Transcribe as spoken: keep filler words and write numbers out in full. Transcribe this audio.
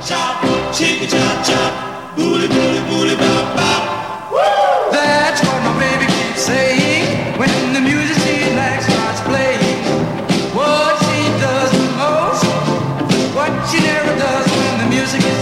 chop, chicka chop chop, booty booty booty bop bop. Woo! That's what my baby keeps saying when the music she likes starts playing. What she does the most, what she never does when the music is